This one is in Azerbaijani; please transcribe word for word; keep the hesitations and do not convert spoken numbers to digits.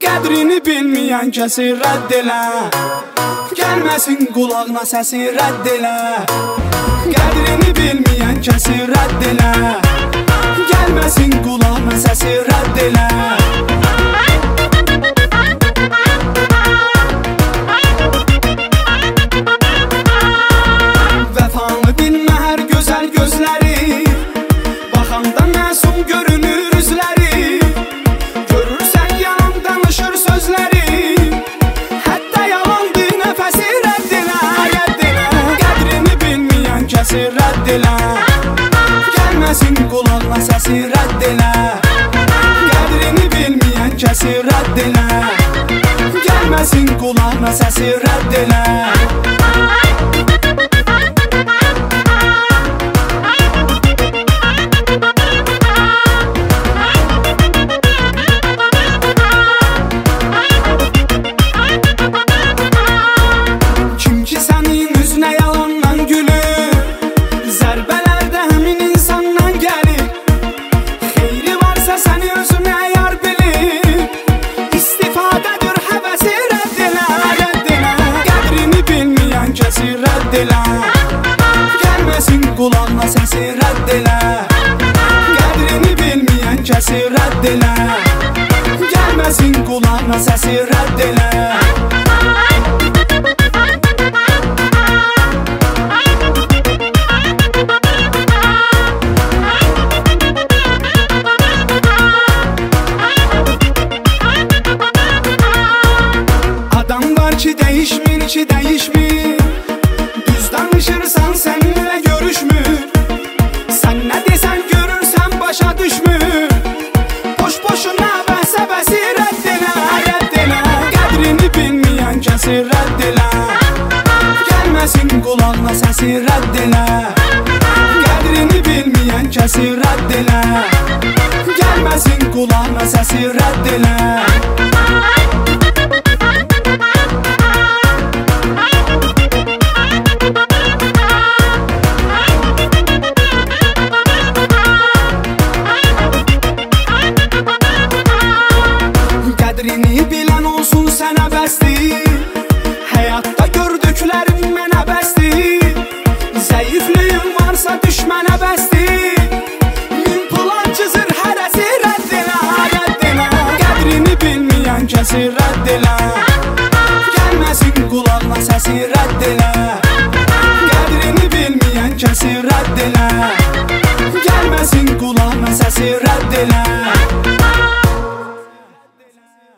Qədrini bilməyən kəsi rədd elə, gəlməsin qulağına səsi rədd elə. Qədrini bilməyən kəsi rədd elə, gəlməsin qulağına səsi rədd elə. Vəfanı bilmə hər gözəl gözləri, baxanda məsum görünür üzləri. Görürsən yalan danışır sözləri, hətta yalandır nəfəsi rədd elə, rədd elə. Qədrini bilməyən kəsi rədd elə, gəlməsin qulağına səsi rədd elə. Qədrini bilməyən kəsi rədd elə, gəlməsin qulağına səsi rədd elə. Gəlməsin qulağına səsi rədd elə, qədrini bilməyən kəsi rədd elə. Gəlməsin qulağına səsi rədd elə. Adam var ki dəyişmir, ki dəyişmir, danışırsan səninlə görüşmür. Sən nə desən görürsən başa düşmür. Boş-boşuna bəhsə-bəsi rədd elə, rədd elə. Qədrini bilməyən kəsi rədd elə, gəlməsin qulağına səsi rədd elə. Qədrini bilməyən kəsi rədd elə, gəlməsin qulağına səsi rədd elə. Qədrini bilən olsun sənə bəsdir, həyatda gördüklərim mənə bəsdir. Zəifliyim varsa düşmənə bəsdir, min plan cızır hərəsi rədd elə, rədd elə. Qədrini bilməyən kəsi rədd elə,